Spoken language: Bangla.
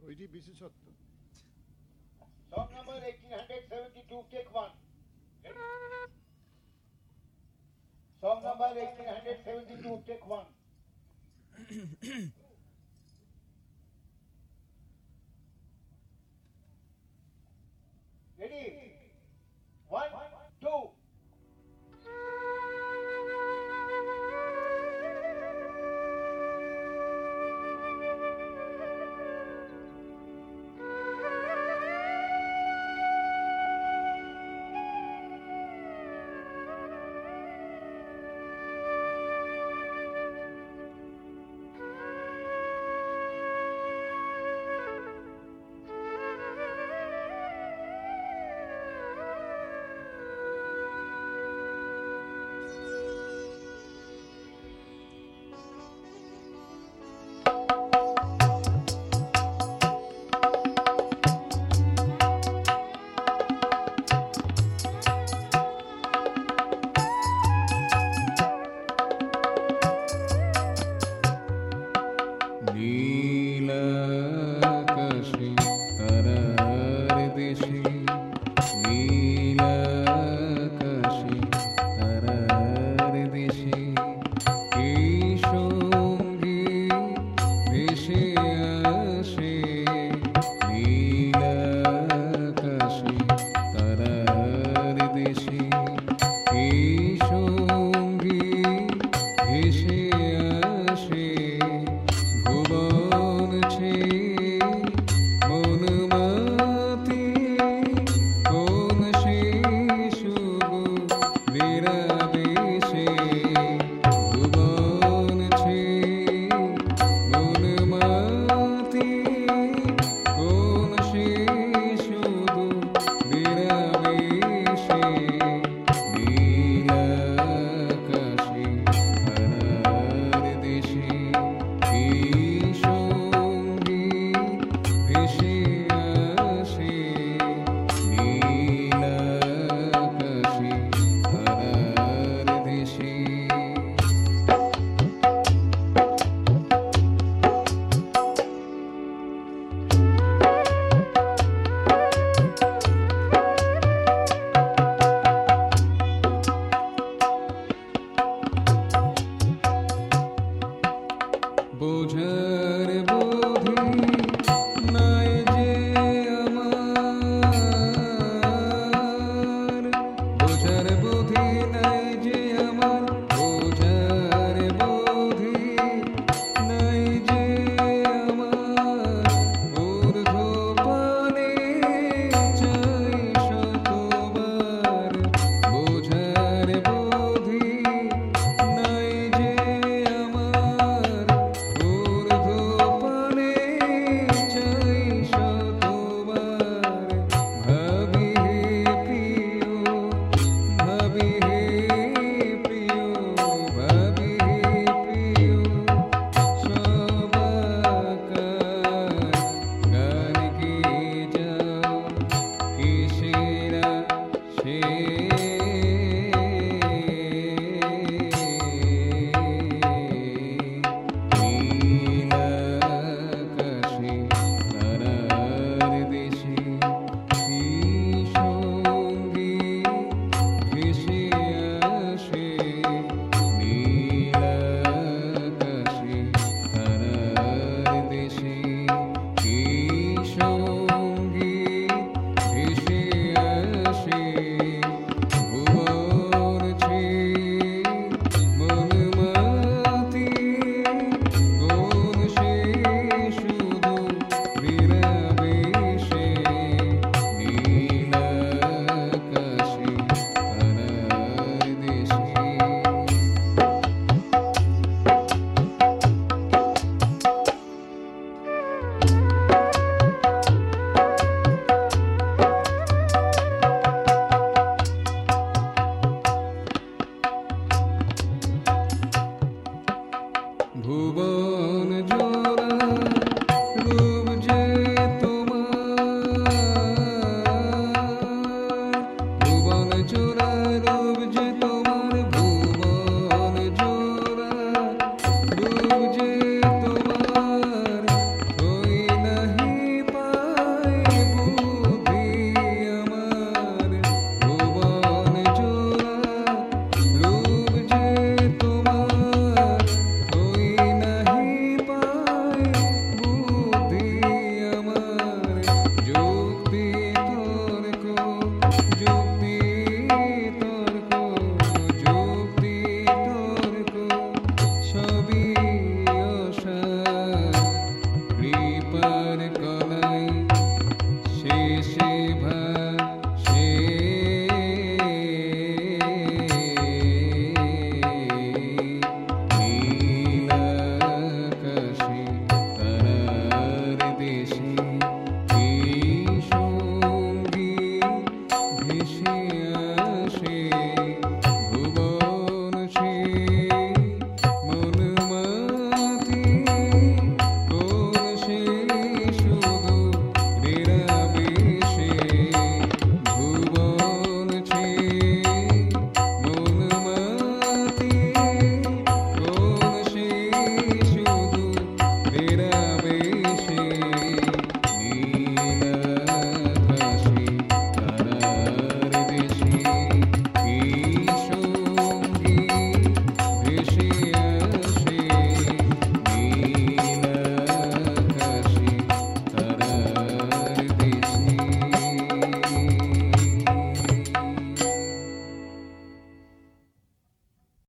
ওইটি বিশেষত্ব। Song number 1872, take one. Song number 1872, take one. Ready? 1, 2. নীলাকাশে তারার দেশে, নীলাকাশে তারার দেশে, এই সঙ্গে ভেসে আসে। নীলাকাশে তারার দেশে, এই সঙ্গে ভেসে আসে। ভুবন ছেয়ে মন মাতি, কোন সে শুভ নিরাবেশে। ভুবন ছেয়ে মন মাতি, কোন সে শুভ নিরাবেশে। নীলাকাশে তারার দেশে, এই সঙ্গে ভেসে আসে। নীলাকাশে তারার দেশে। বোঝার বোধি নাই যে আমার, বোঝার বোধি নাই যে আমার, বোঝার বোধি নাই যে আমার। ঊর্ধ্বপানে চাই শতবার, বোঝার বোধি নাই যে আমার। ঊর্ধ্বপানে বেশি